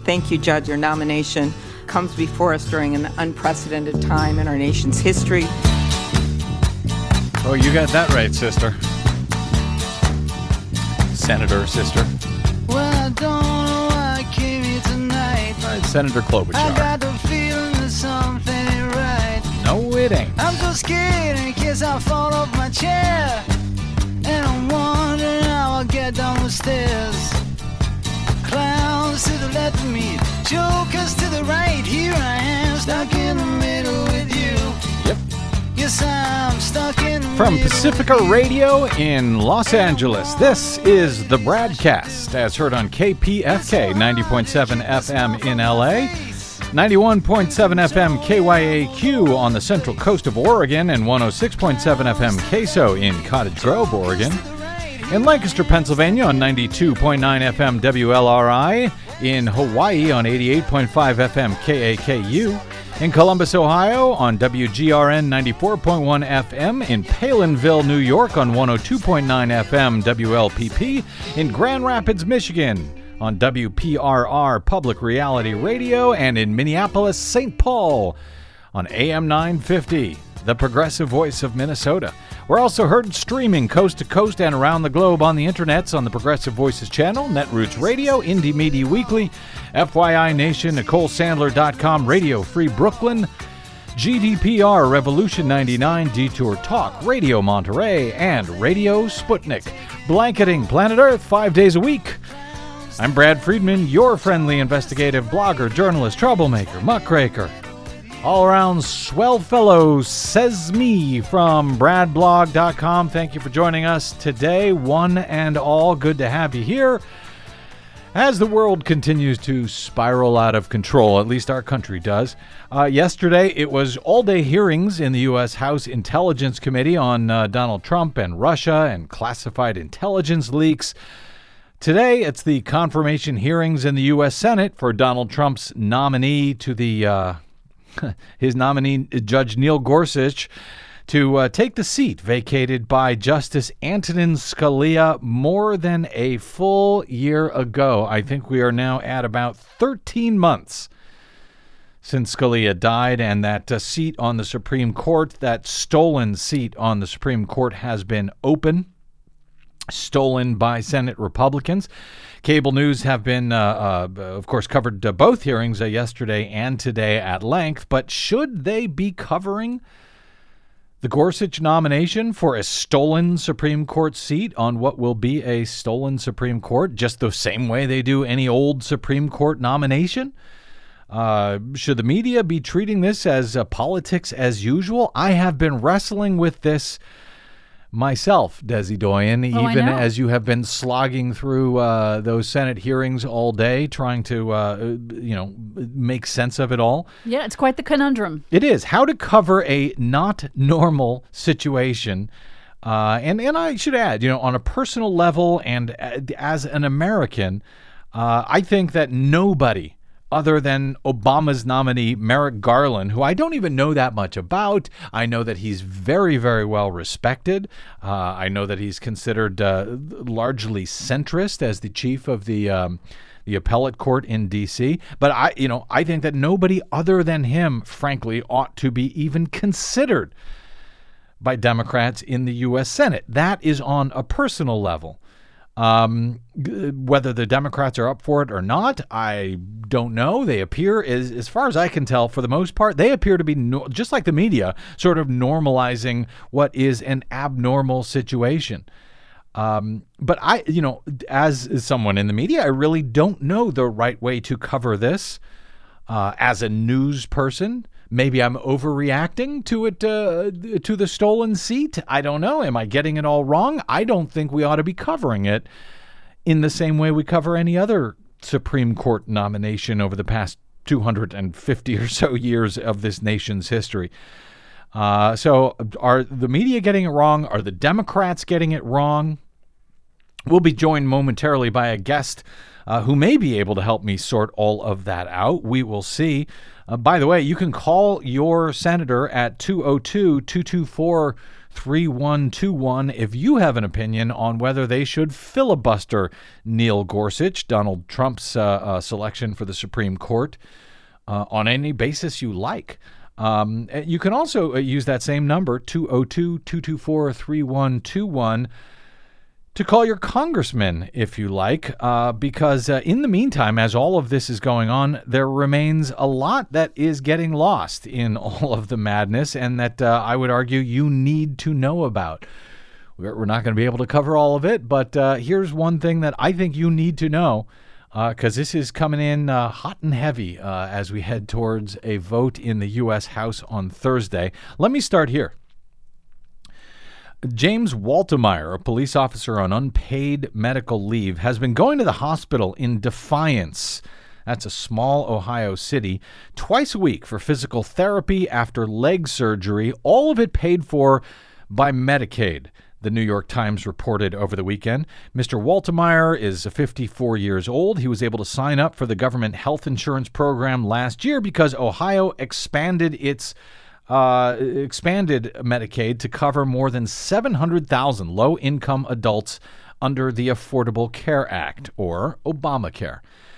Thank you, Judge. Your nomination comes before us during an unprecedented time in our nation's history. Oh, you got that right, sister. Senator, sister. Well, I don't know why I came here tonight. All right, Senator Klobuchar. I got the feeling that something ain't right. No, it ain't. I'm so scared in case I fall off my chair. And I'm wondering how I'll get down the stairs. Clowns to the left of me, jokers to the right. Here I am, stuck in the middle with you. Yep. Yes, I'm stuck in the From middle Pacifica Radio in Los Angeles, this is the Bradcast, as heard on KPFK 90.7 FM in LA, 91.7 FM KYAQ on the central coast of Oregon, and 106.7 FM KSO in Cottage Grove, Oregon. In Lancaster, Pennsylvania on 92.9 FM WLRI, in Hawaii on 88.5 FM KAKU, in Columbus, Ohio on WGRN 94.1 FM, in Palinville, New York on 102.9 FM WLPP, in Grand Rapids, Michigan on WPRR Public Reality Radio, and in Minneapolis, St. Paul on AM 950, the progressive voice of Minnesota. We're also heard streaming coast to coast and around the globe on the internets on the Progressive Voices channel, Netroots Radio, Indie Media Weekly, FYI Nation, NicoleSandler.com, Radio Free Brooklyn, GDPR, Revolution 99, Detour Talk, Radio Monterey, and Radio Sputnik. Blanketing planet Earth 5 days a week. I'm Brad Friedman, your friendly investigative blogger, journalist, troublemaker, muckraker. All-around swell fellow, says me, from bradblog.com. Thank you for joining us today, one and all. Good to have you here. As the world continues to spiral out of control, at least our country does. Yesterday, it was all-day hearings in the U.S. House Intelligence Committee on Donald Trump and Russia and classified intelligence leaks. Today, it's the confirmation hearings in the U.S. Senate for Donald Trump's nominee to the... his nominee, Judge Neil Gorsuch, to take the seat vacated by Justice Antonin Scalia more than a full year ago. I think we are now at about 13 months since Scalia died, and that seat on the Supreme Court, that stolen seat on the Supreme Court, has been stolen by Senate Republicans. Cable news have been, of course, covered both hearings yesterday and today at length, but should they be covering the Gorsuch nomination for a stolen Supreme Court seat on what will be a stolen Supreme Court, just the same way they do any old Supreme Court nomination? Should the media be treating this as politics as usual? I have been wrestling with this myself, Desi Doyen, even as you have been slogging through those Senate hearings all day, trying to, make sense of it all. Yeah, it's quite the conundrum. It is. How to cover a not normal situation. And I should add, on a personal level and as an American, I think that nobody other than Obama's nominee, Merrick Garland, who I don't even know that much about. I know that he's very, very well respected. I know that he's considered largely centrist as the chief of the appellate court in D.C. But I think that nobody other than him, frankly, ought to be even considered by Democrats in the U.S. Senate. That is on a personal level. Whether the Democrats are up for it or not, I don't know. They appear, as far as I can tell, for the most part, they appear to be, just like the media, sort of normalizing what is an abnormal situation. But as someone in the media, I really don't know the right way to cover this. As a news person, maybe I'm overreacting to it, to the stolen seat. I don't know. Am I getting it all wrong? I don't think we ought to be covering it in the same way we cover any other Supreme Court nomination over the past 250 or so years of this nation's history. So are the media getting it wrong? Are the Democrats getting it wrong? We'll be joined momentarily by a guest who may be able to help me sort all of that out. We will see. By the way, you can call your senator at 202-224 888-224-3121 if you have an opinion on whether they should filibuster Neil Gorsuch, Donald Trump's selection for the Supreme Court, on any basis you like. You can also use that same number, 202-224-3121, to call your congressman if you like, because in the meantime, as all of this is going on, there remains a lot that is getting lost in all of the madness, and that I would argue you need to know about. We're not going to be able to cover all of it, but here's one thing that I think you need to know, because this is coming in hot and heavy as we head towards a vote in the U.S. House on Thursday. Let me start here. James Waltemeyer, a police officer on unpaid medical leave, has been going to the hospital in Defiance, that's a small Ohio city, twice a week for physical therapy after leg surgery, all of it paid for by Medicaid, the New York Times reported over the weekend. Mr. Waltemeyer is 54 years old. He was able to sign up for the government health insurance program last year because Ohio expanded Medicaid to cover more than 700,000 low-income adults under the Affordable Care Act, or Obamacare.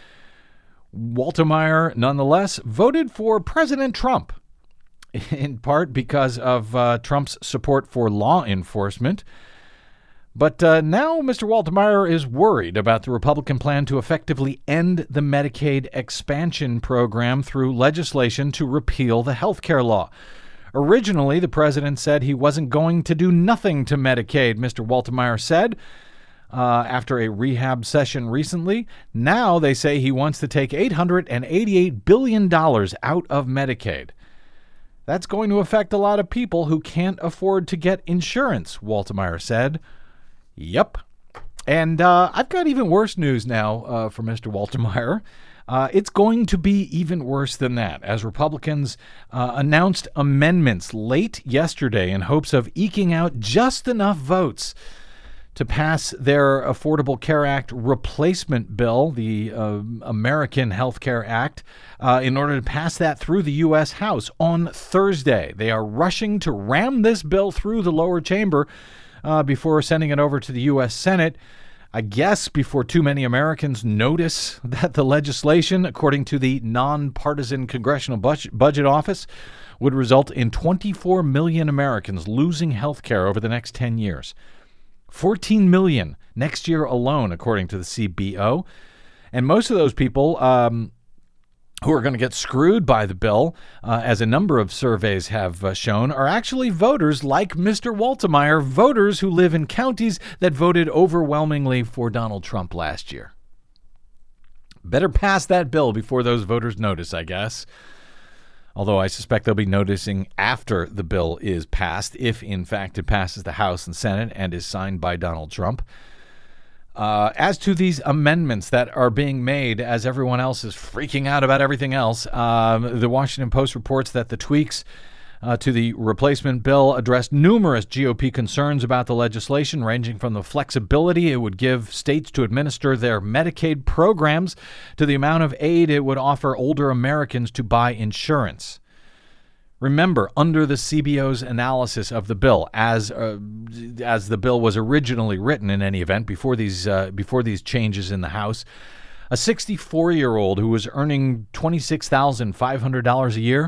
Waltemeyer, nonetheless, voted for President Trump, in part because of Trump's support for law enforcement. But now Mr. Waltemeyer is worried about the Republican plan to effectively end the Medicaid expansion program through legislation to repeal the health care law. Originally, the president said he wasn't going to do nothing to Medicaid, Mr. Waltemeyer said after a rehab session recently. Now they say he wants to take $888 billion out of Medicaid. That's going to affect a lot of people who can't afford to get insurance, Waltemeyer said. Yep. And I've got even worse news now for Mr. Waltemeyer. It's going to be even worse than that, as Republicans announced amendments late yesterday in hopes of eking out just enough votes to pass their Affordable Care Act replacement bill, the American Health Care Act, in order to pass that through the U.S. House on Thursday. They are rushing to ram this bill through the lower chamber before sending it over to the U.S. Senate, I guess before too many Americans notice that the legislation, according to the nonpartisan Congressional Budget Office, would result in 24 million Americans losing health care over the next 10 years. 14 million next year alone, according to the CBO. And most of those people who are going to get screwed by the bill, as a number of surveys have shown, are actually voters like Mr. Waltemeyer, voters who live in counties that voted overwhelmingly for Donald Trump last year. Better pass that bill before those voters notice, I guess. Although I suspect they'll be noticing after the bill is passed, if in fact it passes the House and Senate and is signed by Donald Trump. As to these amendments that are being made as everyone else is freaking out about everything else, the Washington Post reports that the tweaks to the replacement bill addressed numerous GOP concerns about the legislation, ranging from the flexibility it would give states to administer their Medicaid programs to the amount of aid it would offer older Americans to buy insurance. Remember, under the CBO's analysis of the bill, as the bill was originally written, in any event, before these changes in the House, a 64-year-old who was earning $26,500 a year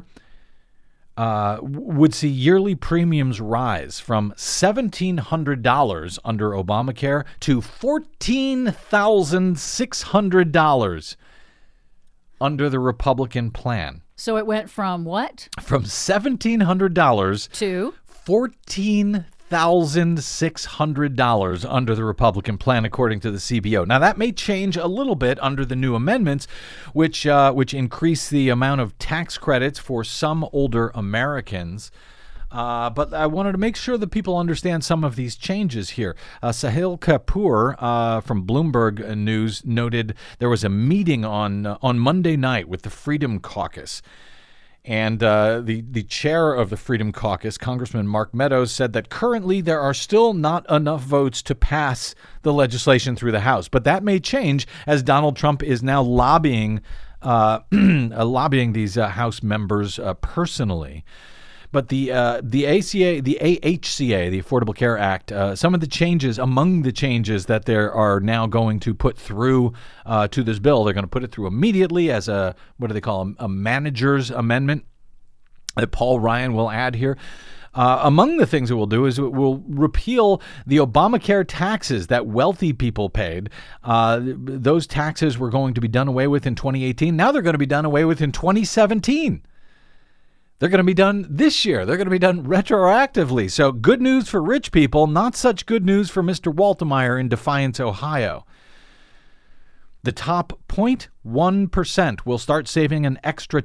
would see yearly premiums rise from $1,700 under Obamacare to $14,600 under the Republican plan. So it went from what? From $1,700 to $14,600 under the Republican plan, according to the CBO. Now, that may change a little bit under the new amendments, which increase the amount of tax credits for some older Americans. But I wanted to make sure that people understand some of these changes here. Sahil Kapoor from Bloomberg News noted there was a meeting on Monday night with the Freedom Caucus. And the chair of the Freedom Caucus, Congressman Mark Meadows, said that currently there are still not enough votes to pass the legislation through the House. But that may change as Donald Trump is now lobbying these House members personally. But the AHCA, the Affordable Care Act, some of the changes, among the changes that they are now going to put through to this bill, they're going to put it through immediately as a, what do they call a manager's amendment that Paul Ryan will add here. Among the things it will do is it will repeal the Obamacare taxes that wealthy people paid. Those taxes were going to be done away with in 2018. Now they're going to be done away with in 2017. They're going to be done this year. They're going to be done retroactively. So good news for rich people, not such good news for Mr. Waltemeyer in Defiance, Ohio. The top 0.1% will start saving an extra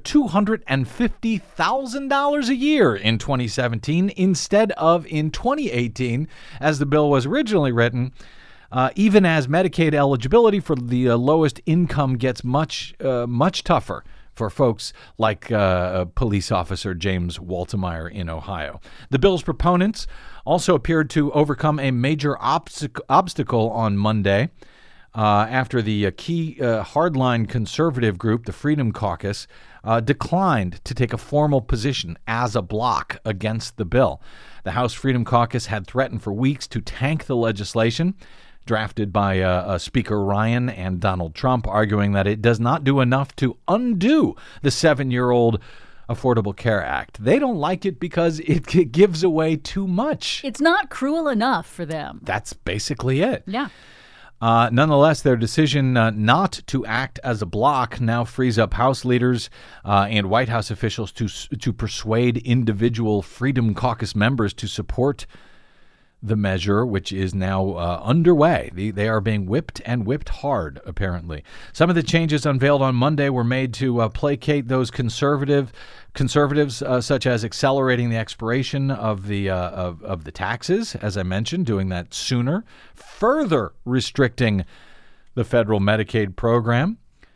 $250,000 a year in 2017 instead of in 2018, as the bill was originally written, even as Medicaid eligibility for the lowest income gets much tougher for folks like police officer James Waltemeyer in Ohio. The bill's proponents also appeared to overcome a major obstacle on Monday. After the key hardline conservative group, the Freedom Caucus, declined to take a formal position as a bloc against the bill. The House Freedom Caucus had threatened for weeks to tank the legislation, drafted by Speaker Ryan and Donald Trump, arguing that it does not do enough to undo the 7-year-old Affordable Care Act. They don't like it because it gives away too much. It's not cruel enough for them. That's basically it. Yeah. Nonetheless, their decision not to act as a bloc now frees up House leaders and White House officials to persuade individual Freedom Caucus members to support the measure, which is now underway. They are being whipped and whipped hard, apparently. Some of the changes unveiled on Monday were made to placate those conservatives, such as accelerating the expiration of the taxes, as I mentioned, doing that sooner, further restricting the federal Medicaid program.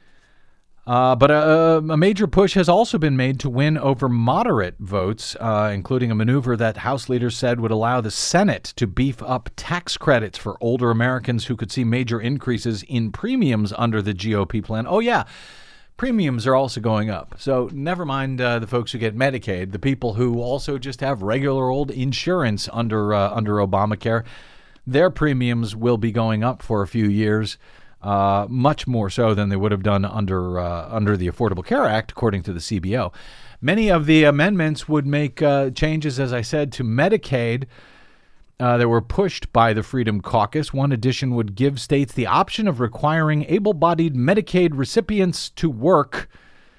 But a major push has also been made to win over moderate votes, including a maneuver that House leaders said would allow the Senate to beef up tax credits for older Americans who could see major increases in premiums under the GOP plan. Oh, yeah. Premiums are also going up. So never mind the folks who get Medicaid, the people who also just have regular old insurance under Obamacare, their premiums will be going up for a few years. Much more so than they would have done under the Affordable Care Act, according to the CBO. Many of the amendments would make changes, as I said, to Medicaid that were pushed by the Freedom Caucus. One addition would give states the option of requiring able-bodied Medicaid recipients to work,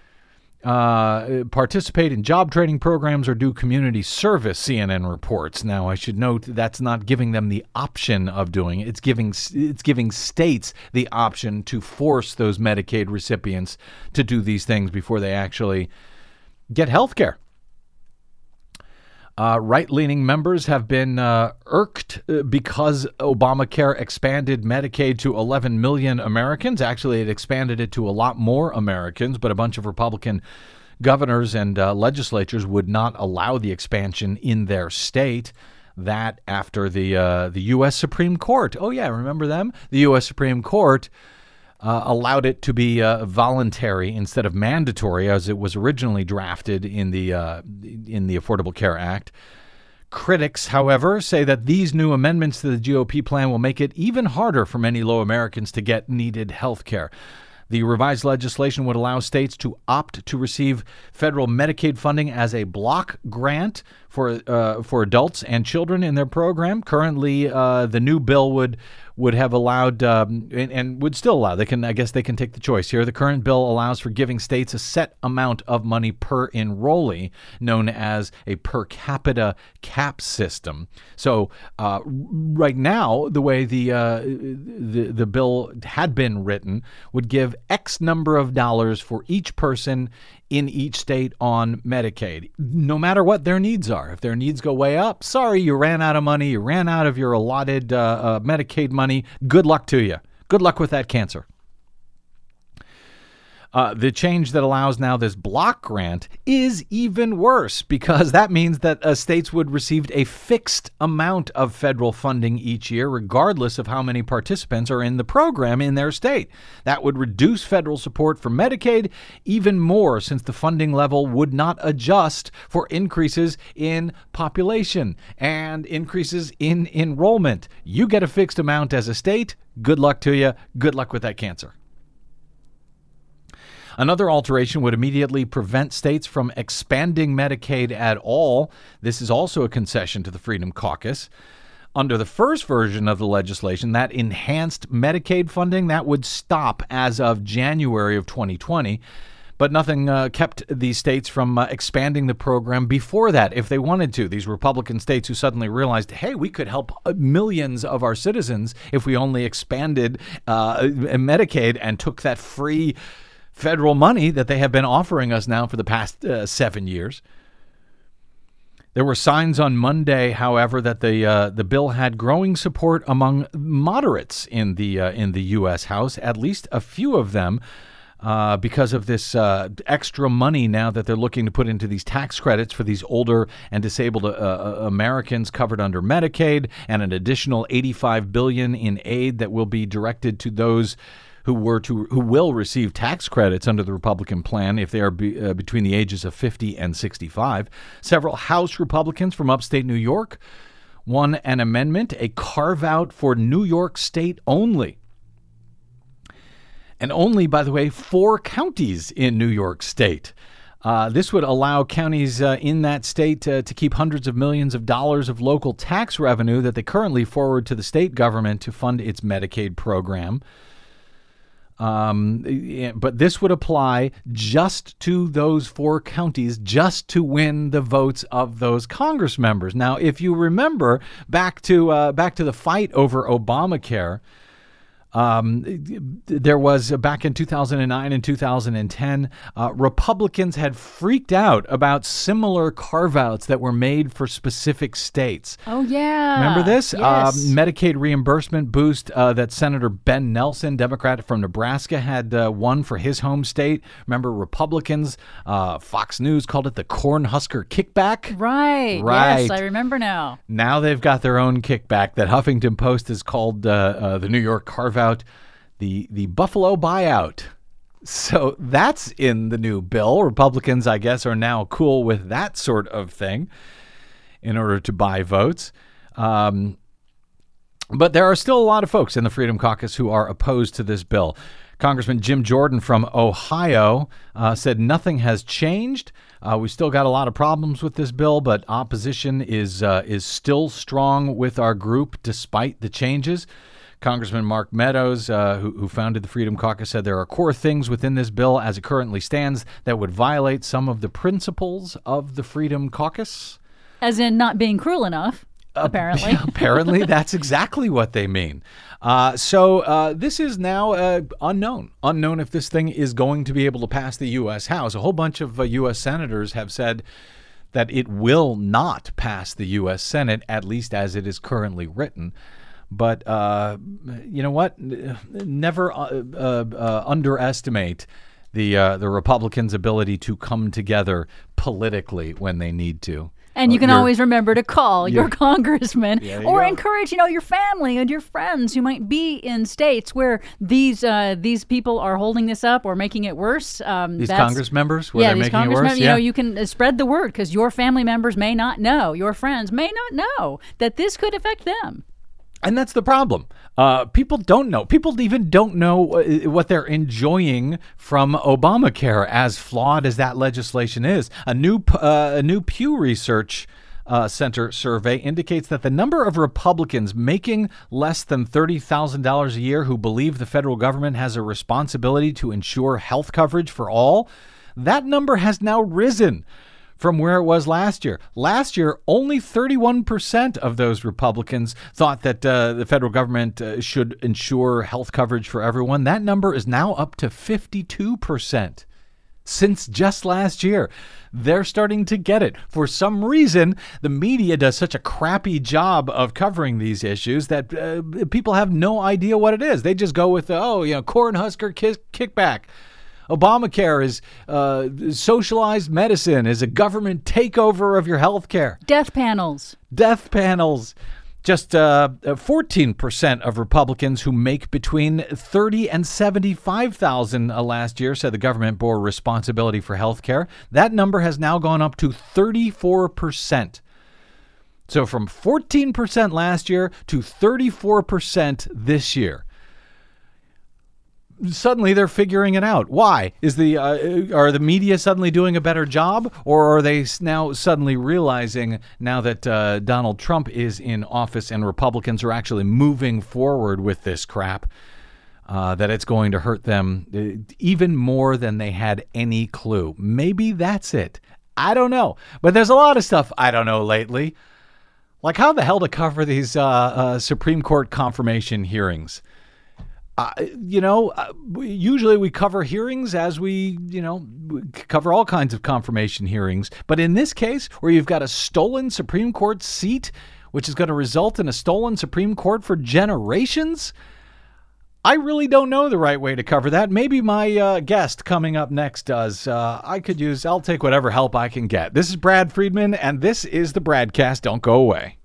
participate in job training programs, or do community service, CNN reports. Now, I should note that's not giving them the option of doing it. It's giving states the option to force those Medicaid recipients to do these things before they actually get health care. Right-leaning members have been irked because Obamacare expanded Medicaid to 11 million Americans. Actually, it expanded it to a lot more Americans, but a bunch of Republican governors and legislatures would not allow the expansion in their state. That after the U.S. Supreme Court. Oh, yeah, remember them? The U.S. Supreme Court allowed it to be voluntary instead of mandatory, as it was originally drafted in the Affordable Care Act. Critics, however, say that these new amendments to the GOP plan will make it even harder for many low Americans to get needed health care. The revised legislation would allow states to opt to receive federal Medicaid funding as a block grant for adults and children in their program. Currently, the new bill would have allowed and would still allow. They can take the choice here. The current bill allows for giving states a set amount of money per enrollee, known as a per capita cap system. So right now, the way the bill had been written would give X number of dollars for each person in each state on Medicaid, no matter what their needs are. If their needs go way up, sorry, you ran out of money, you ran out of your allotted Medicaid money, good luck to you. Good luck with that cancer. The change that allows now this block grant is even worse, because that means that states would receive a fixed amount of federal funding each year, regardless of how many participants are in the program in their state. That would reduce federal support for Medicaid even more, since the funding level would not adjust for increases in population and increases in enrollment. You get a fixed amount as a state. Good luck to you. Good luck with that cancer. Another alteration would immediately prevent states from expanding Medicaid at all. This is also a concession to the Freedom Caucus. Under the first version of the legislation, that enhanced Medicaid funding, that would stop as of January of 2020. But nothing kept these states from expanding the program before that if they wanted to. These Republican states who suddenly realized, hey, we could help millions of our citizens if we only expanded Medicaid and took that free federal money that they have been offering us now for the past 7 years. There were signs on Monday, however, that the bill had growing support among moderates in the U.S. House, at least a few of them, because of this extra money now that they're looking to put into these tax credits for these older and disabled Americans covered under Medicaid, and an additional $85 billion in aid that will be directed to those who will receive tax credits under the Republican plan if they are between the ages of 50 and 65. Several House Republicans from upstate New York won an amendment, a carve-out for New York State only. And only, by the way, 4 counties in New York State. This would allow counties in that state to keep hundreds of millions of dollars of local tax revenue that they currently forward to the state government to fund its Medicaid program. But this would apply just to those 4 counties, just to win the votes of those Congress members. Now, if you remember back to the fight over Obamacare, there was back in 2009 and 2010, Republicans had freaked out about similar carve-outs that were made for specific states. Oh, yeah. Remember this? Yes. Medicaid reimbursement boost that Senator Ben Nelson, Democrat from Nebraska, had won for his home state. Remember, Republicans, Fox News called it the Cornhusker kickback. Right. Yes, I remember now. Now they've got their own kickback that Huffington Post has called the New York carve-out. The Buffalo buyout. So that's in the new bill. Republicans, I guess, are now cool with that sort of thing in order to buy votes. But there are still a lot of folks in the Freedom Caucus who are opposed to this bill. Congressman Jim Jordan from Ohio said nothing has changed. We still got a lot of problems with this bill, but opposition is still strong with our group despite the changes. Congressman Mark Meadows, who founded the Freedom Caucus, said there are core things within this bill as it currently stands that would violate some of the principles of the Freedom Caucus. As in not being cruel enough, apparently. Apparently, that's exactly what they mean. So this is now unknown. Unknown if this thing is going to be able to pass the U.S. House. A whole bunch of U.S. senators have said that it will not pass the U.S. Senate, at least as it is currently written. But you know what? Never underestimate the Republicans' ability to come together politically when they need to. And you can always remember to call your congressman or encourage, your family and your friends who might be in states where these people are holding this up or making it worse. These Congress members, where they're making it worse. You can spread the word because your family members may not know, your friends may not know that this could affect them. And that's the problem. People don't know. People even don't know what they're enjoying from Obamacare, as flawed as that legislation is. A new Pew Research Center survey indicates that the number of Republicans making less than $30,000 a year who believe the federal government has a responsibility to ensure health coverage for all, that number has now risen from where it was last year. Last year, only 31% of those Republicans thought that the federal government should ensure health coverage for everyone. That number is now up to 52% since just last year. They're starting to get it. For some reason, the media does such a crappy job of covering these issues that people have no idea what it is. They just go with, Cornhusker kickback. Obamacare is socialized medicine, is a government takeover of your health care. Death panels. Just 14% of Republicans who make between $30,000 and $75,000 last year said the government bore responsibility for health care. That number has now gone up to 34%. So from 14% last year to 34% this year. Suddenly they're figuring it out. Why? Are the media suddenly doing a better job, or are they now suddenly realizing now that Donald Trump is in office and Republicans are actually moving forward with this crap, that it's going to hurt them even more than they had any clue? Maybe that's it. I don't know. But there's a lot of stuff I don't know lately. Like how the hell to cover these Supreme Court confirmation hearings. Usually we cover hearings as we cover all kinds of confirmation hearings. But in this case, where you've got a stolen Supreme Court seat, which is going to result in a stolen Supreme Court for generations, I really don't know the right way to cover that. Maybe my guest coming up next does. I'll take whatever help I can get. This is Brad Friedman, and this is the Bradcast. Don't go away.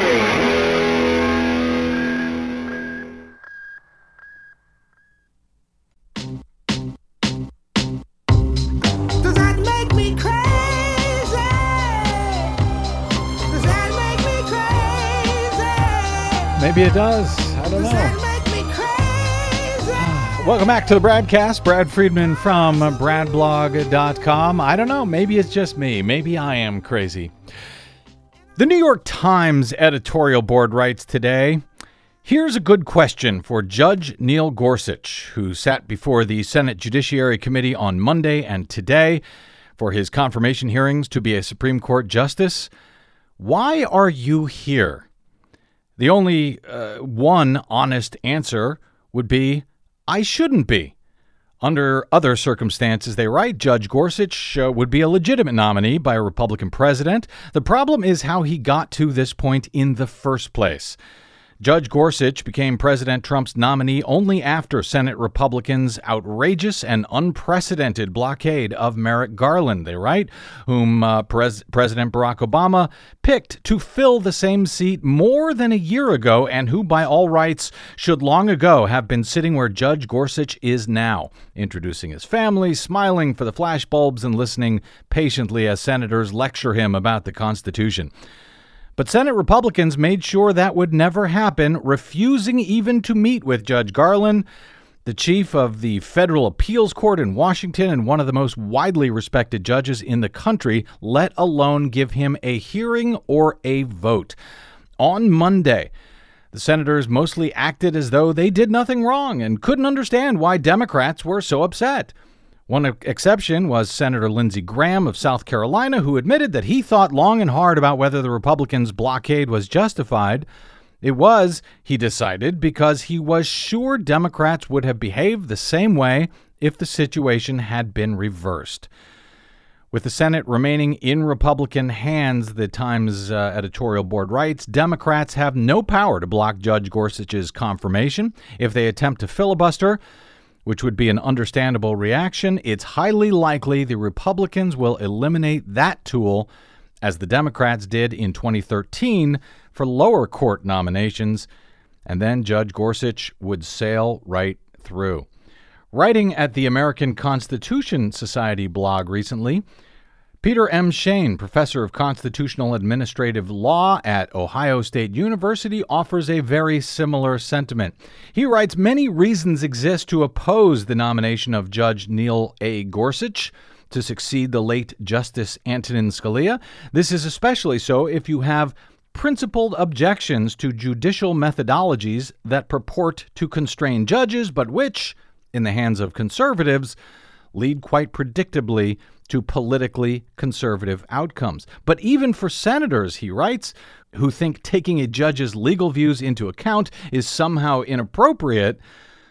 Maybe it does. I don't know. Welcome back to the Bradcast. Brad Friedman from bradblog.com. I don't know. Maybe it's just me. Maybe I am crazy. The New York Times editorial board writes today, here's a good question for Judge Neil Gorsuch, who sat before the Senate Judiciary Committee on Monday and today for his confirmation hearings to be a Supreme Court justice. Why are you here? The only one honest answer would be, I shouldn't be. Under other circumstances, they write, Judge Gorsuch would be a legitimate nominee by a Republican president. The problem is how he got to this point in the first place. Judge Gorsuch became President Trump's nominee only after Senate Republicans' outrageous and unprecedented blockade of Merrick Garland, they write, whom President Barack Obama picked to fill the same seat more than a year ago and who, by all rights, should long ago have been sitting where Judge Gorsuch is now, introducing his family, smiling for the flashbulbs, and listening patiently as senators lecture him about the Constitution. But Senate Republicans made sure that would never happen, refusing even to meet with Judge Garland, the chief of the Federal Appeals Court in Washington and one of the most widely respected judges in the country, let alone give him a hearing or a vote. On Monday, the senators mostly acted as though they did nothing wrong and couldn't understand why Democrats were so upset. One exception was Senator Lindsey Graham of South Carolina, who admitted that he thought long and hard about whether the Republicans' blockade was justified. It was, he decided, because he was sure Democrats would have behaved the same way if the situation had been reversed. With the Senate remaining in Republican hands, the Times editorial board writes, Democrats have no power to block Judge Gorsuch's confirmation. If they attempt to filibuster, which would be an understandable reaction, it's highly likely the Republicans will eliminate that tool, as the Democrats did in 2013 for lower court nominations, and then Judge Gorsuch would sail right through. Writing at the American Constitution Society blog recently, Peter M. Shane, professor of constitutional administrative law at Ohio State University, offers a very similar sentiment. He writes, many reasons exist to oppose the nomination of Judge Neil A. Gorsuch to succeed the late Justice Antonin Scalia. This is especially so if you have principled objections to judicial methodologies that purport to constrain judges, but which, in the hands of conservatives, lead quite predictably to politically conservative outcomes. But even for senators, he writes, who think taking a judge's legal views into account is somehow inappropriate,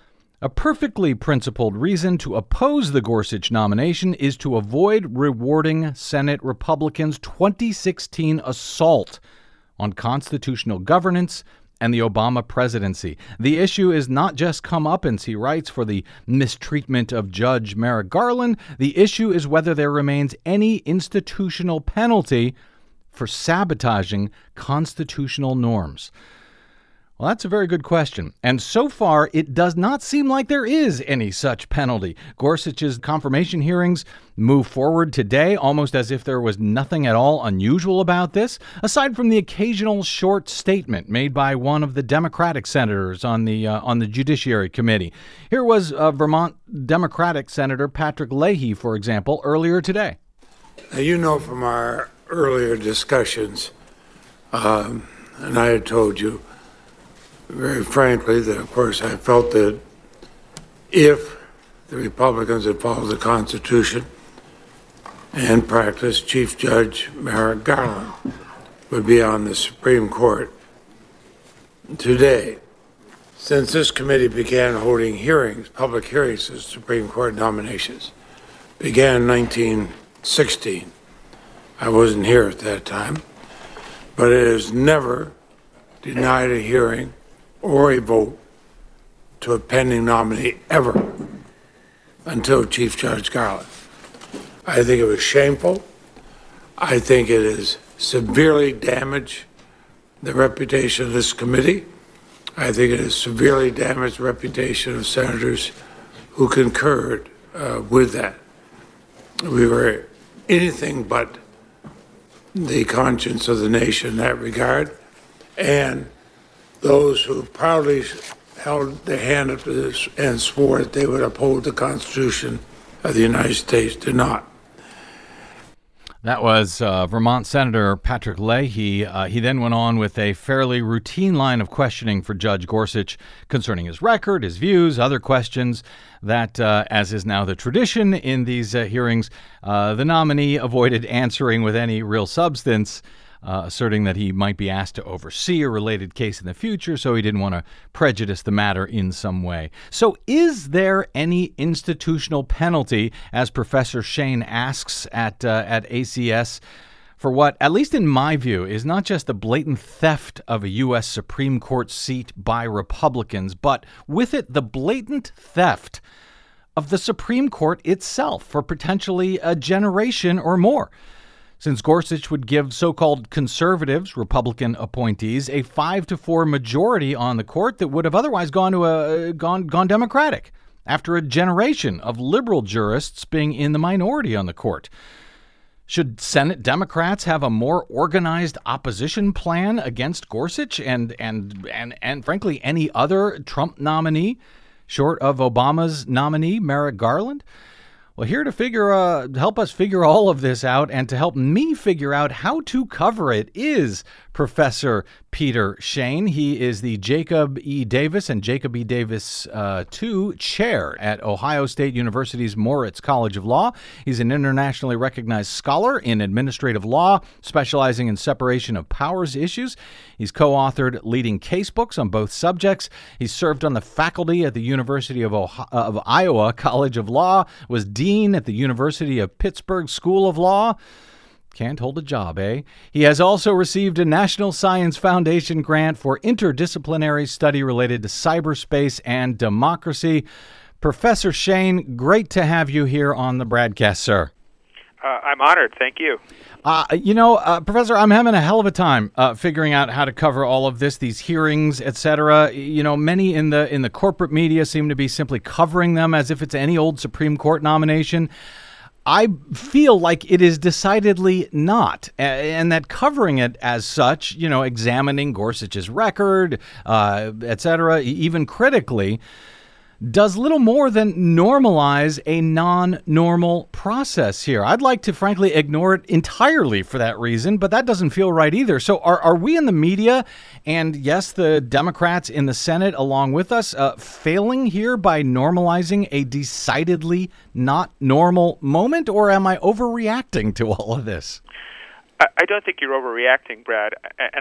a perfectly principled reason to oppose the Gorsuch nomination is to avoid rewarding Senate Republicans' 2016 assault on constitutional governance and the Obama presidency. The issue is not just comeuppance, he writes, for the mistreatment of Judge Merrick Garland. The issue is whether there remains any institutional penalty for sabotaging constitutional norms. Well, that's a very good question. And so far, it does not seem like there is any such penalty. Gorsuch's confirmation hearings move forward today, almost as if there was nothing at all unusual about this, aside from the occasional short statement made by one of the Democratic senators on the Judiciary Committee. Here was Vermont Democratic Senator Patrick Leahy, for example, earlier today. Now, you know from our earlier discussions, and I had told you, very frankly, that of course I felt that if the Republicans had followed the Constitution and practiced, Chief Judge Merrick Garland would be on the Supreme Court today. Since this committee began holding hearings, public hearings of Supreme Court nominations, began in 1916. I wasn't here at that time, but it has never denied a hearing or a vote to a pending nominee ever until Chief Judge Garland. I think it was shameful. I think it has severely damaged the reputation of this committee. I think it has severely damaged the reputation of senators who concurred with that. We were anything but the conscience of the nation in that regard, and those who proudly held their hand up to this and swore that they would uphold the Constitution of the United States did not. That was Vermont Senator Patrick Leahy. He then went on with a fairly routine line of questioning for Judge Gorsuch concerning his record, his views, other questions that, as is now the tradition in these hearings, the nominee avoided answering with any real substance, asserting that he might be asked to oversee a related case in the future, so he didn't want to prejudice the matter in some way. So is there any institutional penalty, as Professor Shane asks at ACS, for what, at least in my view, is not just the blatant theft of a U.S. Supreme Court seat by Republicans, but with it the blatant theft of the Supreme Court itself for potentially a generation or more? Since Gorsuch would give so-called conservatives, Republican appointees, a 5-4 majority on the court that would have otherwise gone Democratic after a generation of liberal jurists being in the minority on the court. Should Senate Democrats have a more organized opposition plan against Gorsuch and frankly any other Trump nominee, short of Obama's nominee Merrick Garland? Well, here to help us figure all of this out and to help me figure out how to cover it is Professor Peter Shane. He is the Jacob E. Davis and Jacob E. Davis II Chair at Ohio State University's Moritz College of Law. He's an internationally recognized scholar in administrative law, specializing in separation of powers issues. He's co-authored leading case books on both subjects. He's served on the faculty at the University of Iowa College of Law, was dean at the University of Pittsburgh School of Law. Can't hold a job, eh? He has also received a National Science Foundation grant for interdisciplinary study related to cyberspace and democracy. Professor Shane, great to have you here on the broadcast, sir. I'm honored. Thank you. Professor, I'm having a hell of a time figuring out how to cover all of this, these hearings, etc. Many in the corporate media seem to be simply covering them as if it's any old Supreme Court nomination. I feel like it is decidedly not, and that covering it as such, examining Gorsuch's record, etc., even critically, does little more than normalize a non-normal process here. I'd like to, frankly, ignore it entirely for that reason, but that doesn't feel right either. So are we in the media, and yes, the Democrats in the Senate along with us, failing here by normalizing a decidedly not normal moment, or am I overreacting to all of this? I don't think you're overreacting, Brad,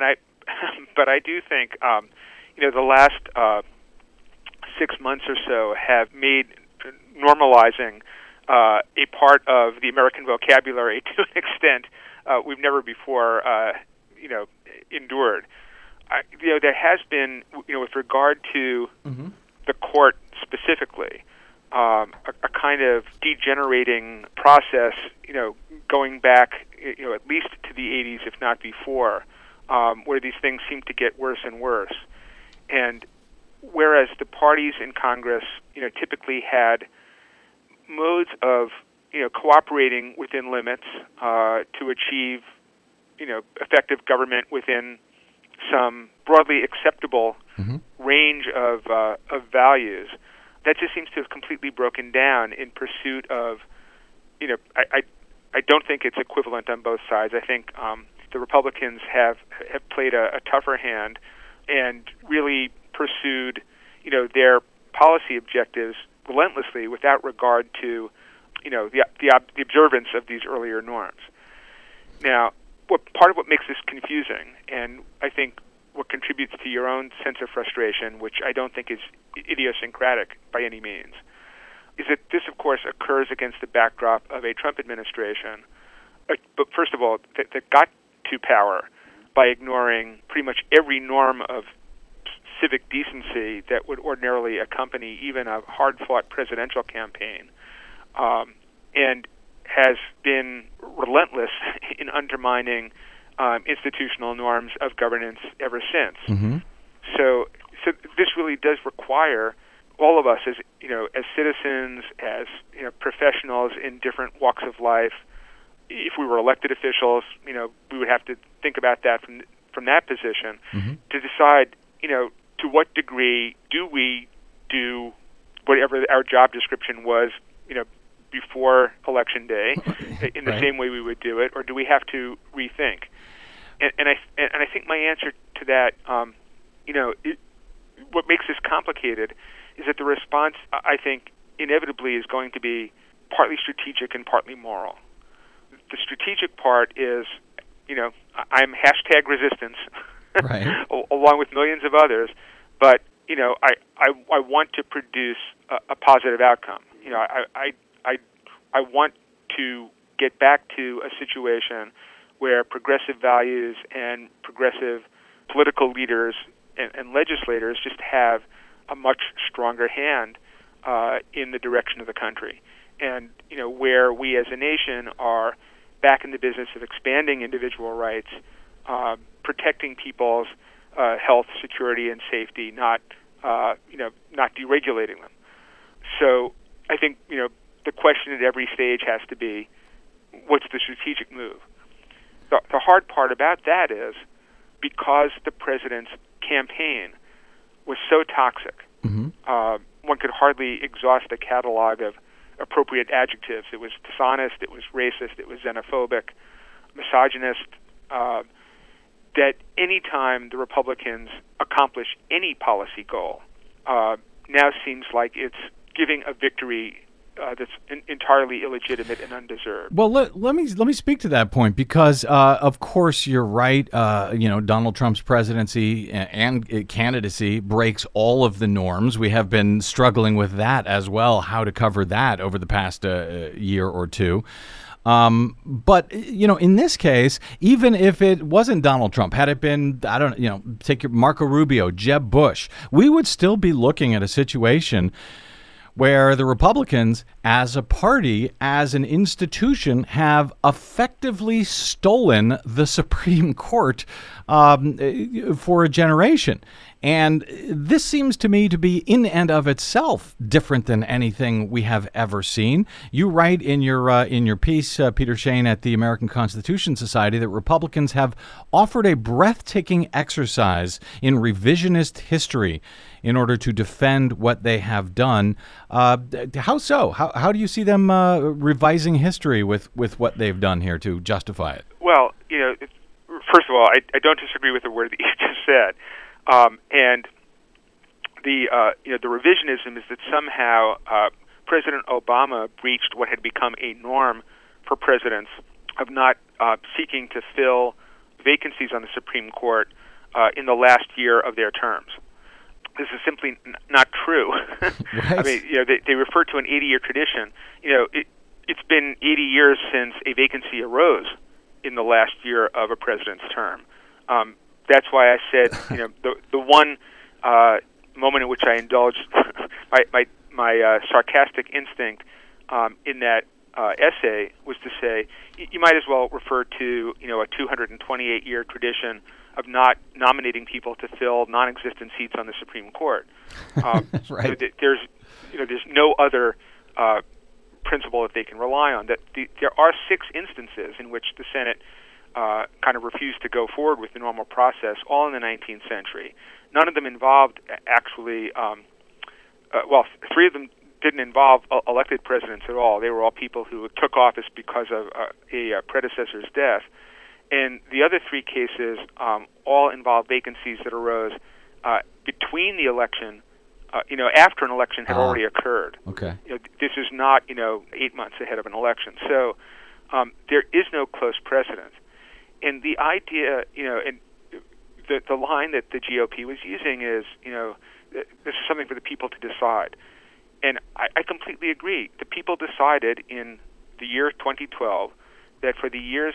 but I do think, the last 6 months or so have made normalizing a part of the American vocabulary to an extent we've never before, endured. there has been, with regard to the court specifically, a kind of degenerating process, going back, at least to the 80s, if not before, where these things seem to get worse and worse. And whereas the parties in Congress, typically had modes of, cooperating within limits to achieve, effective government within some broadly acceptable range of values, that just seems to have completely broken down in pursuit of, I don't think it's equivalent on both sides. I think the Republicans have played a tougher hand and really pursued, their policy objectives relentlessly without regard to, the observance of these earlier norms. Now, part of what makes this confusing, and I think what contributes to your own sense of frustration, which I don't think is idiosyncratic by any means, is that this, of course, occurs against the backdrop of a Trump administration, but first of all, that got to power by ignoring pretty much every norm of civic decency that would ordinarily accompany even a hard-fought presidential campaign, and has been relentless in undermining institutional norms of governance ever since. So this really does require all of us, as as citizens, as professionals in different walks of life. If we were elected officials, we would have to think about that from that position to decide, to what degree do we do whatever our job description was, before Election Day, in the same way we would do it, or do we have to rethink? And I think my answer to that, what makes this complicated is that the response, I think, inevitably is going to be partly strategic and partly moral. The strategic part is, I'm #resistance, right, along with millions of others, but I want to produce a positive outcome. I want to get back to a situation where progressive values and progressive political leaders and legislators just have a much stronger hand in the direction of the country, and where we as a nation are back in the business of expanding individual rights, protecting people's health, security, and safety, not deregulating them. So I think the question at every stage has to be, what's the strategic move? The hard part about that is, because the president's campaign was so toxic, one could hardly exhaust a catalog of appropriate adjectives. It was dishonest, it was racist, it was xenophobic, misogynist, that any time the Republicans accomplish any policy goal, now seems like it's giving a victory that's entirely illegitimate and undeserved. Well, let me speak to that point, because of course you're right. Donald Trump's presidency and candidacy breaks all of the norms. We have been struggling with that as well, how to cover that over the past year or two. But in this case, even if it wasn't Donald Trump, had it been, take your Marco Rubio, Jeb Bush, we would still be looking at a situation where the Republicans, as a party, as an institution, have effectively stolen the Supreme Court for a generation. And this seems to me to be, in and of itself, different than anything we have ever seen. You write in your piece, Peter Shane, at the American Constitution Society, that Republicans have offered a breathtaking exercise in revisionist history in order to defend what they have done. How so? How do you see them revising history with what they've done here to justify it? Well, first of all, I don't disagree with the word that you just said. And the revisionism is that somehow President Obama breached what had become a norm for presidents of not seeking to fill vacancies on the Supreme Court in the last year of their terms. This is simply not true. Right. I mean, they refer to an 80-year tradition. It's been 80 years since a vacancy arose in the last year of a president's term. that's why I said, the one moment in which I indulged my sarcastic instinct in that essay was to say you might as well refer to a 228-year tradition of not nominating people to fill non-existent seats on the Supreme Court. Right. There's no other principle that they can rely on. There are 6 instances in which the Senate kind of refused to go forward with the normal process, all in the 19th century. None of them involved actually. 3 of them didn't involve elected presidents at all. They were all people who took office because of a predecessor's death. And the other 3 cases all involved vacancies that arose between the election, after an election had already occurred. Okay. This is not, 8 months ahead of an election. So there is no close precedent. And the idea, and the line that the GOP was using is, this is something for the people to decide. And I completely agree. The people decided in the year 2012 that for the years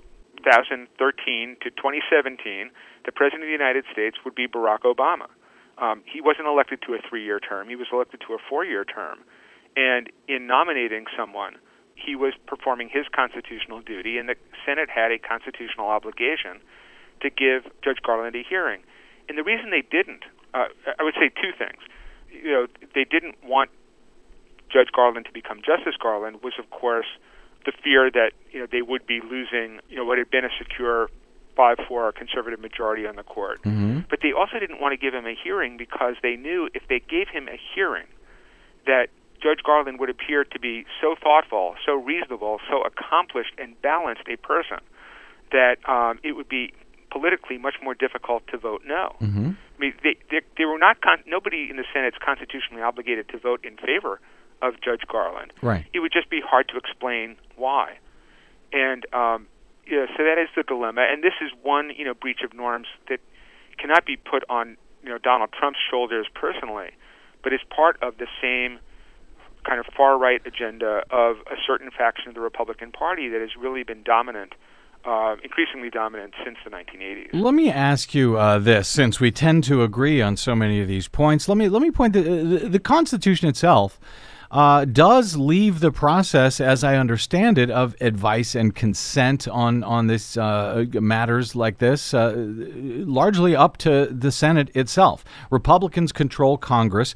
2013 to 2017, the President of the United States would be Barack Obama. He wasn't elected to a 3-year term. He was elected to a 4-year term. And in nominating someone, he was performing his constitutional duty, and the Senate had a constitutional obligation to give Judge Garland a hearing. And the reason they didn't, I would say 2 things. They didn't want Judge Garland to become Justice Garland was, of course, the fear that they would be losing what had been a secure 5-4 conservative majority on the court. Mm-hmm. But they also didn't want to give him a hearing because they knew if they gave him a hearing that Judge Garland would appear to be so thoughtful, so reasonable, so accomplished and balanced a person that it would be politically much more difficult to vote no. Mm-hmm. I mean, they were not. Nobody in the Senate is constitutionally obligated to vote in favor of Judge Garland. Right. It would just be hard to explain why. And so that is the dilemma. And this is one breach of norms that cannot be put on Donald Trump's shoulders personally, but is part of the same kind of far-right agenda of a certain faction of the Republican Party that has really been dominant, increasingly dominant since the 1980s. Let me ask you this, since we tend to agree on so many of these points. Let me point the Constitution itself does leave the process, as I understand it, of advice and consent on this matters like this, largely up to the Senate itself. Republicans control Congress.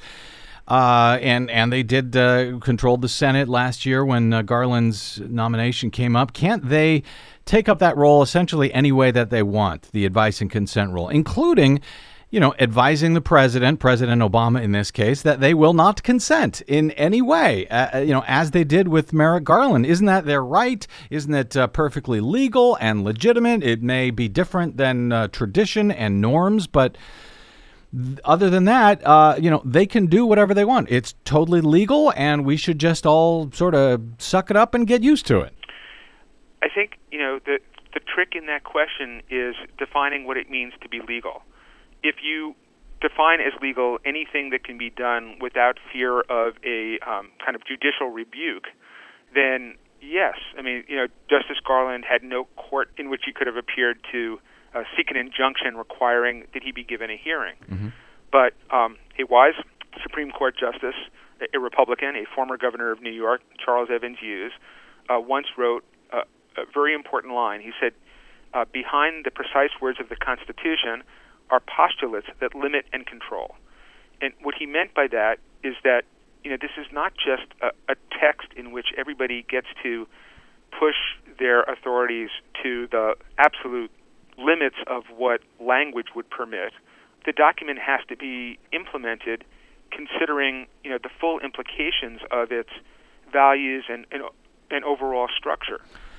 And they did control the Senate last year when Garland's nomination came up. Can't they take up that role essentially any way that they want, the advice and consent role, including, advising the President Obama in this case, that they will not consent in any way, as they did with Merrick Garland? Isn't that their right? Isn't it perfectly legal and legitimate? It may be different than tradition and norms, but other than that, they can do whatever they want. It's totally legal, and we should just all sort of suck it up and get used to it. I think, the trick in that question is defining what it means to be legal. If you define as legal anything that can be done without fear of a kind of judicial rebuke, then yes. I mean, Justice Garland had no court in which he could have appeared to seek an injunction requiring that he be given a hearing. Mm-hmm. But a wise Supreme Court justice, a Republican, a former governor of New York, Charles Evans Hughes, once wrote a very important line. He said, behind the precise words of the Constitution are postulates that limit and control. And what he meant by that is that this is not just a text in which everybody gets to push their authorities to the absolute limits of what language would permit. The document has to be implemented considering the full implications of its values and overall structure.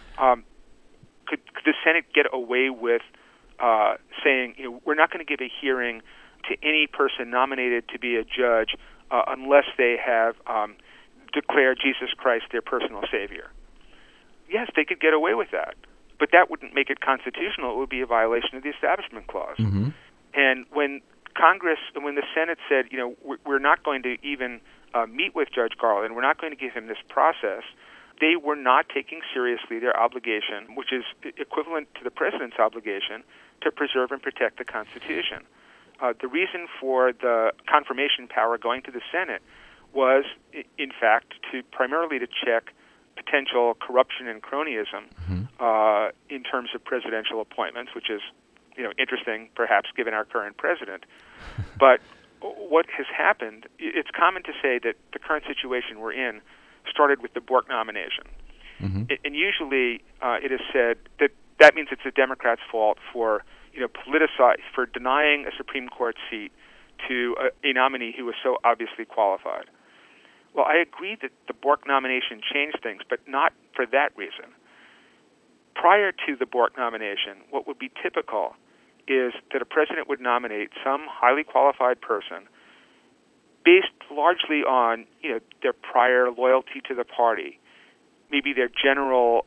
Could the Senate get away with saying, we're not going to give a hearing to any person nominated to be a judge unless they have declared Jesus Christ their personal savior? Yes, they could get away with that. But that wouldn't make it constitutional. It would be a violation of the Establishment Clause. Mm-hmm. And when the Senate said, we're not going to even meet with Judge Garland, we're not going to give him this process, they were not taking seriously their obligation, which is equivalent to the president's obligation, to preserve and protect the Constitution. The reason for the confirmation power going to the Senate was, in fact, primarily to check potential corruption and cronyism in terms of presidential appointments, which is, interesting, perhaps, given our current president. But what has happened, it's common to say that the current situation we're in started with the Bork nomination. And usually it is said that means it's the Democrats' fault for for denying a Supreme Court seat to a nominee who was so obviously qualified. Well, I agree that the Bork nomination changed things, but not for that reason. Prior to the Bork nomination, what would be typical is that a president would nominate some highly qualified person based largely on their prior loyalty to the party, maybe their general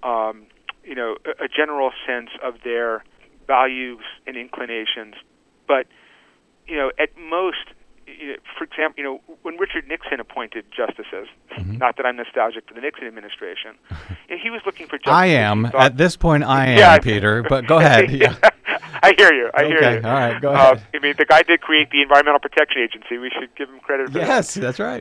a general sense of their values and inclinations, but at most, for example, when Richard Nixon appointed justices, not that I'm nostalgic for the Nixon administration, he was looking for justices. I am at this point. I am, Peter. But go ahead. Yeah. I hear you. I hear you. All right, go ahead. The guy did create the Environmental Protection Agency. We should give him credit for that. Yes, that's right.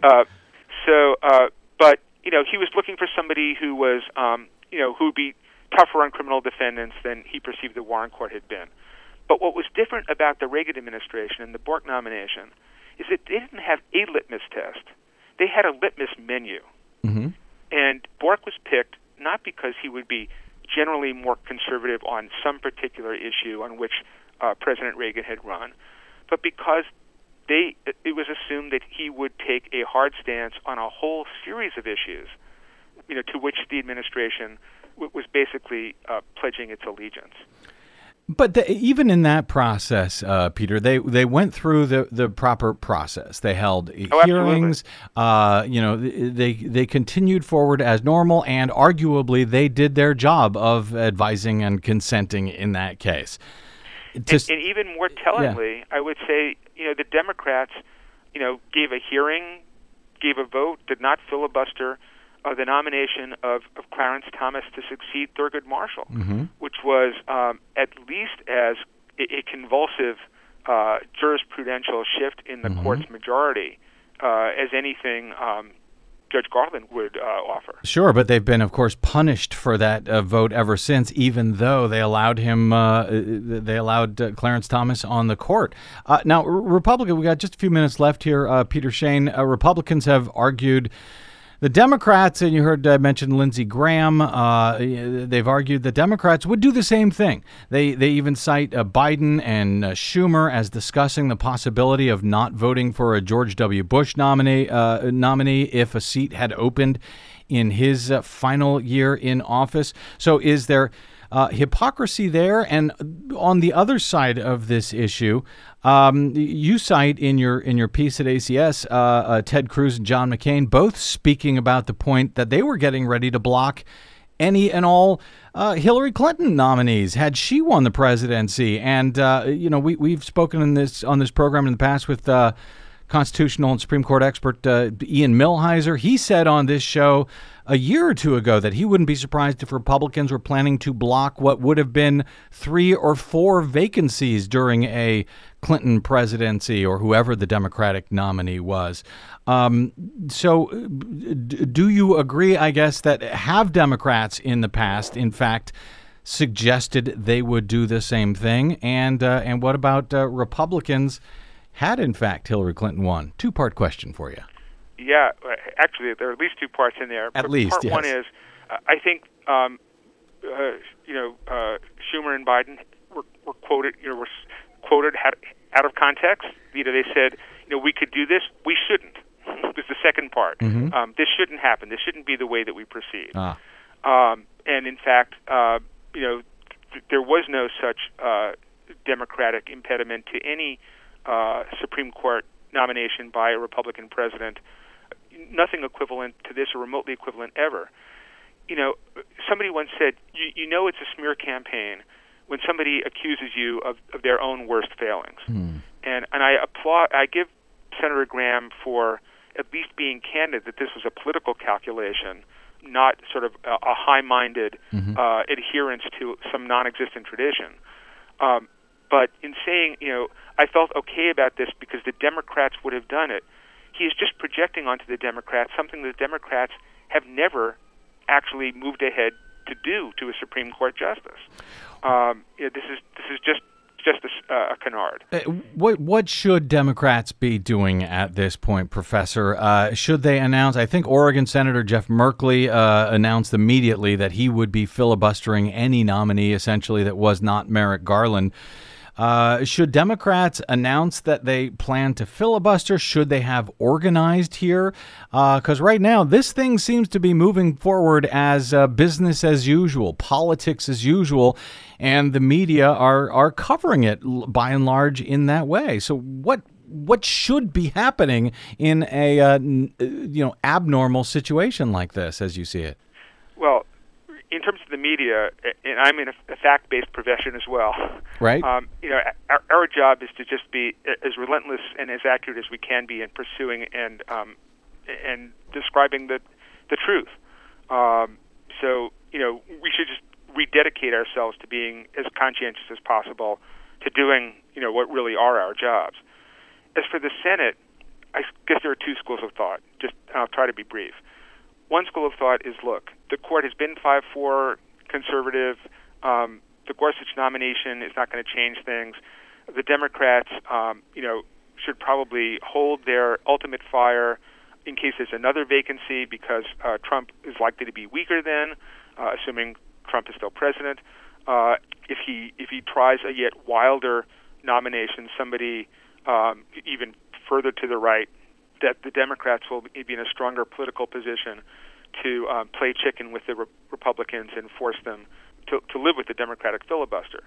But he was looking for somebody who was, who would be tougher on criminal defendants than he perceived the Warren Court had been. But what was different about the Reagan administration and the Bork nomination is that they didn't have a litmus test. They had a litmus menu. And Bork was picked not because he would be generally more conservative on some particular issue on which President Reagan had run, but because it was assumed that he would take a hard stance on a whole series of issues, to which the administration was basically pledging its allegiance. But even in that process, Peter, they went through the proper process. They held hearings. They continued forward as normal, and arguably they did their job of advising and consenting in that case. And even more tellingly, I would say, the Democrats, gave a hearing, gave a vote, did not filibuster the nomination of Clarence Thomas to succeed Thurgood Marshall, which was at least as a convulsive jurisprudential shift in the court's majority as anything Judge Garland would offer. Sure, but they've been, of course, punished for that vote ever since, even though they allowed Clarence Thomas on the court. Now, we got just a few minutes left here, Peter Shane. Republicans have argued. The Democrats, and you heard mention Lindsey Graham, they've argued the Democrats would do the same thing. They even cite Biden and Schumer as discussing the possibility of not voting for a George W. Bush nominee if a seat had opened in his final year in office. So is there hypocrisy there? And on the other side of this issue, you cite in your piece at ACS Ted Cruz and John McCain both speaking about the point that they were getting ready to block any and all Hillary Clinton nominees had she won the presidency. And we've spoken on this program in the past with constitutional and Supreme Court expert Ian Millhiser. He said on this show a year or two ago that he wouldn't be surprised if Republicans were planning to block what would have been 3 or 4 vacancies during a Clinton presidency or whoever the Democratic nominee was. So do you agree, I guess, that have Democrats in the past, in fact, suggested they would do the same thing? And what about Republicans had, in fact, Hillary Clinton won? 2-part question for you. Yeah, actually, there are at least 2 parts in there. At least, part yes. one is, I think, Schumer and Biden were quoted, were quoted out of context. They said, we could do this, we shouldn't. Was the second part. This shouldn't happen. This shouldn't be the way that we proceed. And in fact, there was no such Democratic impediment to any Supreme Court nomination by a Republican president. Nothing equivalent to this or remotely equivalent ever. Somebody once said, it's a smear campaign when somebody accuses you of their own worst failings. And I give Senator Graham for at least being candid that this was a political calculation, not sort of a high-minded adherence to some non-existent tradition. But in saying, I felt okay about this because the Democrats would have done it, he is just projecting onto the Democrats something the Democrats have never actually moved ahead to do to a Supreme Court justice. This is just a canard. What should Democrats be doing at this point, Professor? Should they announce? I think Oregon Senator Jeff Merkley announced immediately that he would be filibustering any nominee, essentially, that was not Merrick Garland. Should Democrats announce that they plan to filibuster? Should they have organized here? Because right now, this thing seems to be moving forward as business as usual, politics as usual, and the media are covering it by and large in that way. So what should be happening in a abnormal situation like this, as you see it? Well, in terms of the media, and I'm in a fact-based profession as well. Right. Our job is to just be as relentless and as accurate as we can be in pursuing and describing the truth. So we should just rededicate ourselves to being as conscientious as possible to doing what really are our jobs. As for the Senate, I guess there are two schools of thought. I'll try to be brief. One school of thought is, look, the court has been 5-4 conservative. The Gorsuch nomination is not going to change things. The Democrats, should probably hold their ultimate fire in case there's another vacancy because Trump is likely to be weaker then, assuming Trump is still president. If he tries a yet wilder nomination, somebody even further to the right, that the Democrats will be in a stronger political position to play chicken with the Republicans and force them to live with the Democratic filibuster.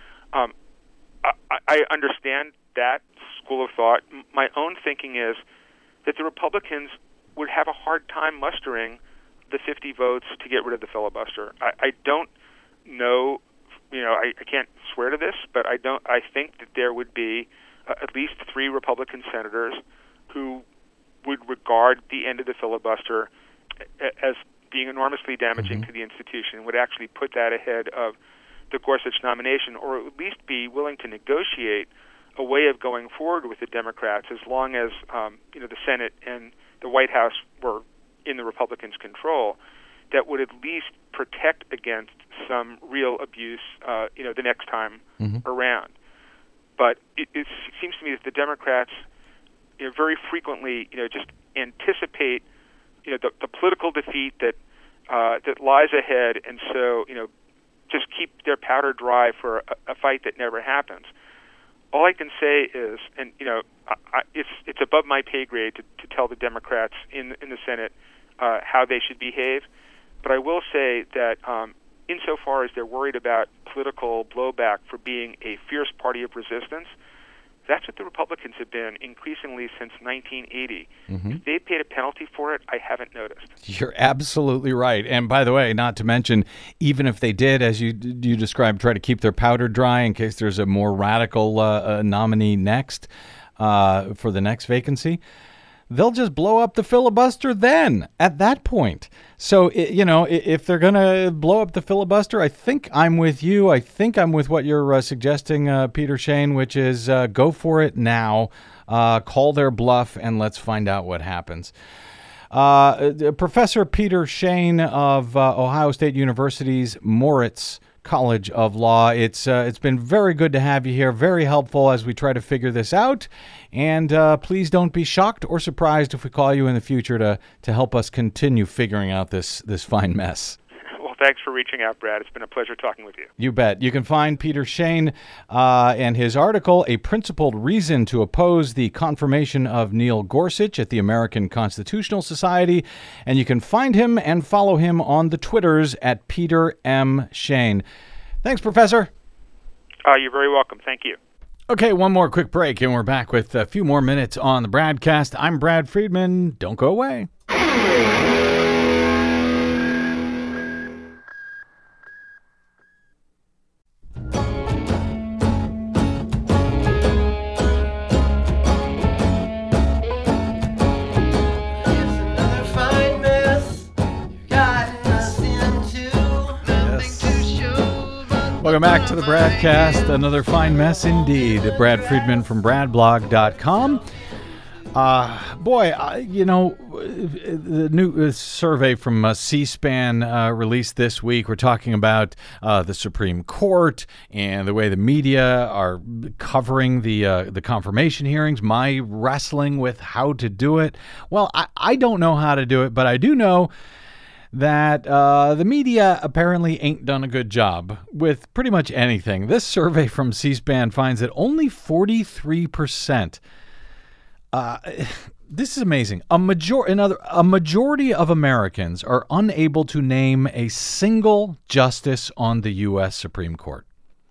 I understand that school of thought. My own thinking is that the Republicans would have a hard time mustering the 50 votes to get rid of the filibuster. I don't know, I can't swear to this, but I think that there would be at least 3 Republican senators who would regard the end of the filibuster as being enormously damaging to the institution, would actually put that ahead of the Gorsuch nomination, or at least be willing to negotiate a way of going forward with the Democrats as long as the Senate and the White House were in the Republicans' control, that would at least protect against some real abuse the next time around. But it seems to me that the Democrats very frequently just anticipate the political defeat that lies ahead, and so just keep their powder dry for a fight that never happens. All I can say is, and it's above my pay grade to tell the Democrats in the Senate how they should behave, but I will say that insofar as they're worried about political blowback for being a fierce party of resistance, that's what the Republicans have been increasingly since 1980. If they paid a penalty for it, I haven't noticed. You're absolutely right. And by the way, not to mention, even if they did, as you described, try to keep their powder dry in case there's a more radical nominee next for the next vacancy, they'll just blow up the filibuster then, at that point. So, if they're going to blow up the filibuster, I think I'm with you. I think I'm with what you're suggesting, Peter Shane, which is go for it now, call their bluff, and let's find out what happens. Professor Peter Shane of Ohio State University's Moritz College of Law. It's been very good to have you here, very helpful as we try to figure this out. And please don't be shocked or surprised if we call you in the future to help us continue figuring out this fine mess. Well, thanks for reaching out, Brad. It's been a pleasure talking with you. You bet. You can find Peter Shane and his article, A Principled Reason to Oppose the Confirmation of Neil Gorsuch at the American Constitutional Society. And you can find him and follow him on the Twitters at Peter M. Shane. Thanks, Professor. You're very welcome. Thank you. Okay, one more quick break, and we're back with a few more minutes on the Bradcast. I'm Brad Friedman. Don't go away. Welcome back to the Bradcast. Another fine mess indeed. Brad Friedman from bradblog.com. The new survey from C-SPAN released this week. We're talking about the Supreme Court and the way the media are covering the confirmation hearings, my wrestling with how to do it. Well, I don't know how to do it, but I do know that the media apparently ain't done a good job with pretty much anything. This survey from C-SPAN finds that only 43%. This is amazing. A majority of Americans are unable to name a single justice on the U.S. Supreme Court.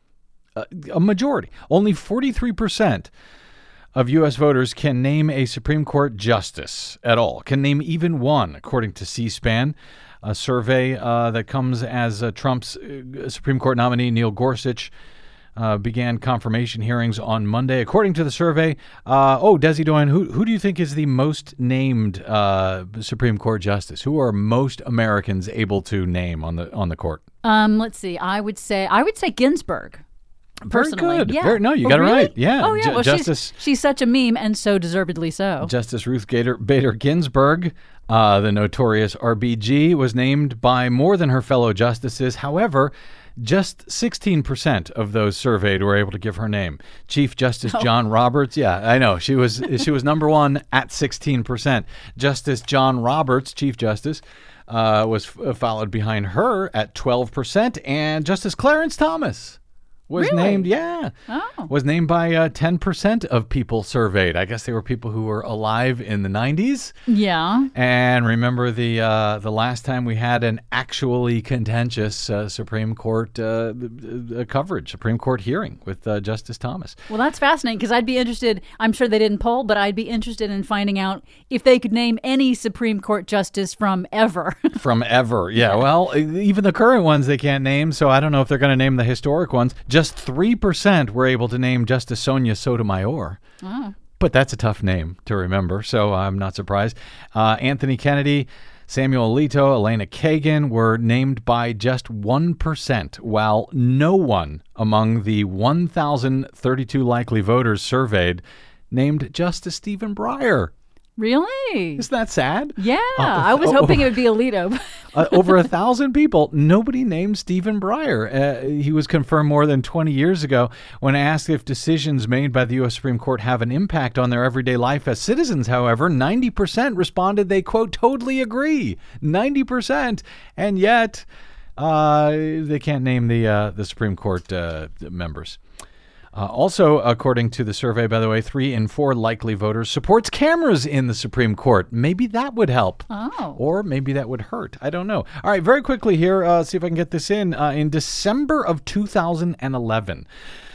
A majority. Only 43% of U.S. voters can name a Supreme Court justice at all, can name even one, according to C-SPAN, a survey that comes as Trump's Supreme Court nominee Neil Gorsuch began confirmation hearings on Monday. According to the survey, Desi Doyen, who do you think is the most named Supreme Court justice? Who are most Americans able to name on the court? Let's see. I would say Ginsburg. Personally. Very good. Yeah. You got it right. Yeah. Oh, yeah. Well, Justice, she's such a meme, and so deservedly so. Justice Ruth Bader Ginsburg, the notorious RBG, was named by more than her fellow justices. However, just 16% of those surveyed were able to give her name. Chief Justice John Roberts, yeah, I know. She was number one at 16%. Justice John Roberts, Chief Justice, was followed behind her at 12%. And Justice Clarence Thomas was named, was named by 10% of people surveyed. I guess they were people who were alive in the 90s. Yeah. And remember the last time we had an actually contentious Supreme Court coverage, Supreme Court hearing with Justice Thomas. Well, that's fascinating because I'd be interested, I'm sure they didn't poll, but I'd be interested in finding out if they could name any Supreme Court justice from ever. From ever, yeah. Well, even the current ones they can't name, so I don't know if they're going to name the historic ones. Just 3% were able to name Justice Sonia Sotomayor. Oh. But that's a tough name to remember, so I'm not surprised. Anthony Kennedy, Samuel Alito, Elena Kagan were named by just 1%, while no one among the 1,032 likely voters surveyed named Justice Stephen Breyer. Really? Isn't that sad? Yeah, I was hoping it would be Alito. Over 1,000 people. Nobody named Stephen Breyer. He was confirmed more than 20 years ago when asked if decisions made by the U.S. Supreme Court have an impact on their everyday life as citizens. However, 90% responded they, quote, totally agree. 90%. And yet they can't name the Supreme Court members. Also, according to the survey, by the way, 3 in 4 likely voters supports cameras in the Supreme Court. Maybe that would help. Oh. Or maybe that would hurt. I don't know. All right, very quickly here, see if I can get this in. In December of 2011,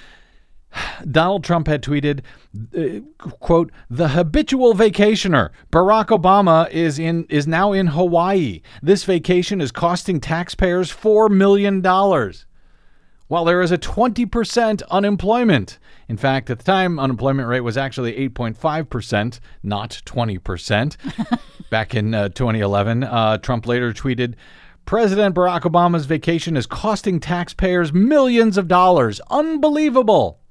Donald Trump had tweeted, quote, "The habitual vacationer, Barack Obama, is now in Hawaii. This vacation is costing taxpayers $4 million. While there is a 20% unemployment. In fact, at the time, unemployment rate was actually 8.5%, not 20%. Back in 2011, Trump later tweeted, President Barack Obama's vacation is costing taxpayers millions of dollars. Unbelievable.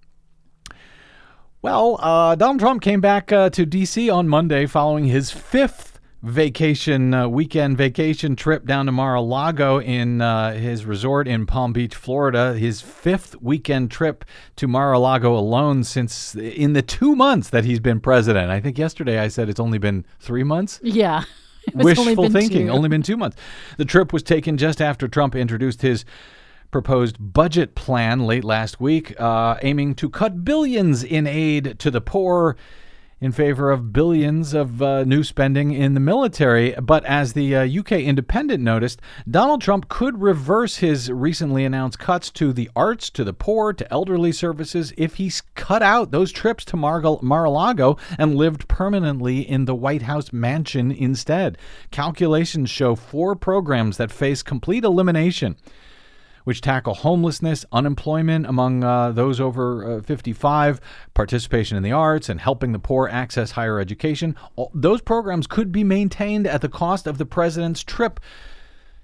Well, Donald Trump came back to D.C. on Monday following his 5th weekend vacation trip down to Mar-a-Lago in his resort in Palm Beach, Florida. His 5th weekend trip to Mar-a-Lago alone since in the 2 months that he's been president. I think yesterday I said it's only been 3 months. Yeah. Wishful thinking. Only been 2 months. The trip was taken just after Trump introduced his proposed budget plan late last week, aiming to cut billions in aid to the poor in favor of billions of new spending in the military. But as the UK Independent noticed, Donald Trump could reverse his recently announced cuts to the arts, to the poor, to elderly services if he cut out those trips to Mar-a-Lago and lived permanently in the White House mansion instead. Calculations show 4 programs that face complete elimination, which tackle homelessness, unemployment among those over 55, participation in the arts, and helping the poor access higher education. Those programs could be maintained at the cost of the president's trip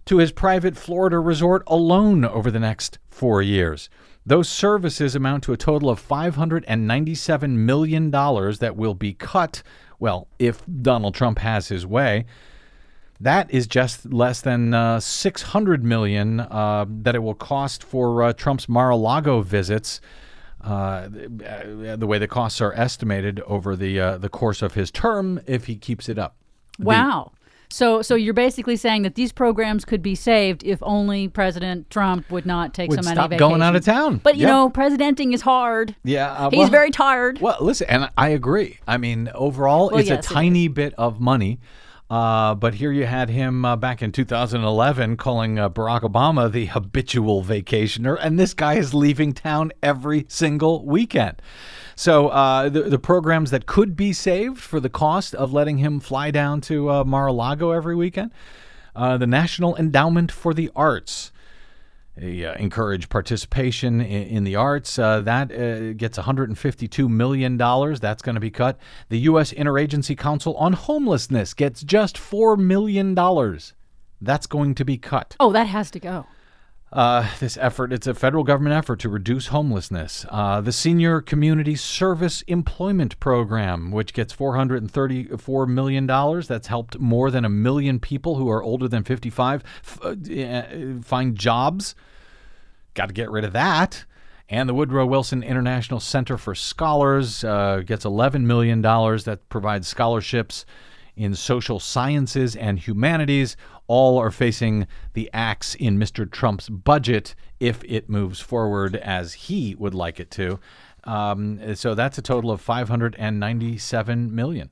to his private Florida resort alone over the next 4 years. Those services amount to a total of $597 million that will be cut, well, if Donald Trump has his way. That is just less than $600 million that it will cost for Trump's Mar-a-Lago visits, the way the costs are estimated over the course of his term if he keeps it up. Wow. So you're basically saying that these programs could be saved if only President Trump would not take so many vacations. Going out of town. But, you know, presidenting is hard. Yeah. He's very tired. Well, listen, and I agree. I mean, overall, it's a tiny bit of money. But here you had him back in 2011 calling Barack Obama the habitual vacationer, and this guy is leaving town every single weekend. So the programs that could be saved for the cost of letting him fly down to Mar-a-Lago every weekend, the National Endowment for the Arts. Encourage participation in the arts. That gets $152 million. That's going to be cut. The U.S. Interagency Council on Homelessness gets just $4 million. That's going to be cut. Oh, that has to go. This effort, it's a federal government effort to reduce homelessness. The Senior Community Service Employment Program, which gets $434 million. That's helped more than 1 million people who are older than 55 find jobs. Got to get rid of that. And the Woodrow Wilson International Center for Scholars gets $11 million that provides scholarships in social sciences and humanities. All are facing the axe in Mr. Trump's budget if it moves forward as he would like it to. So that's a total of $597 million.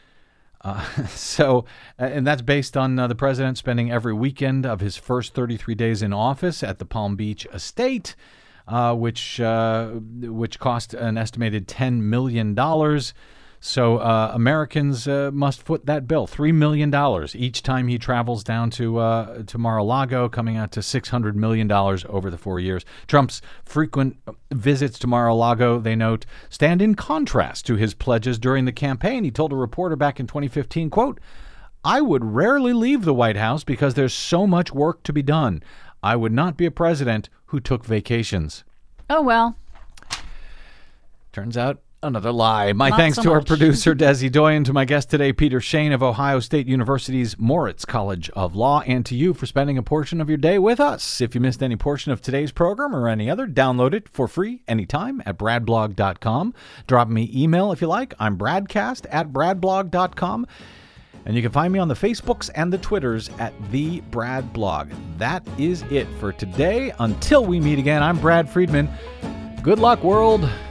And that's based on the president spending every weekend of his first 33 days in office at the Palm Beach estate, which cost an estimated $10 million. So Americans must foot that bill, $3 million each time he travels down to Mar-a-Lago, coming out to $600 million over the 4 years. Trump's frequent visits to Mar-a-Lago, they note, stand in contrast to his pledges during the campaign. He told a reporter back in 2015, quote, "I would rarely leave the White House because there's so much work to be done. I would not be a president who took vacations." Oh, well. Turns out, another lie. My thanks to our producer, Desi Doyen, to my guest today, Peter Shane of Ohio State University's Moritz College of Law, and to you for spending a portion of your day with us. If you missed any portion of today's program or any other, download it for free anytime at bradblog.com. Drop me email if you like. I'm bradcast@bradblog.com. And you can find me on the Facebooks and the Twitters at The Brad Blog. That is it for today. Until we meet again, I'm Brad Friedman. Good luck, world.